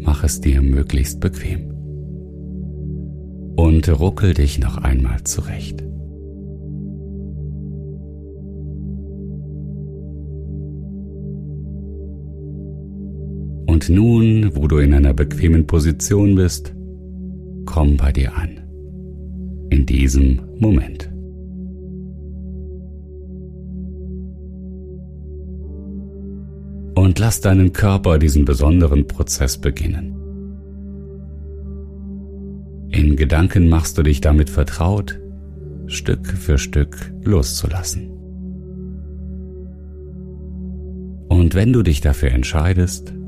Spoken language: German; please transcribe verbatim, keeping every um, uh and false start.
mach es dir möglichst bequem und ruckel dich noch einmal zurecht. Und nun, wo du in einer bequemen Position bist, komm bei dir an. In diesem Moment. Und lass deinen Körper diesen besonderen Prozess beginnen. In Gedanken machst du dich damit vertraut, Stück für Stück loszulassen. Und wenn du dich dafür entscheidest,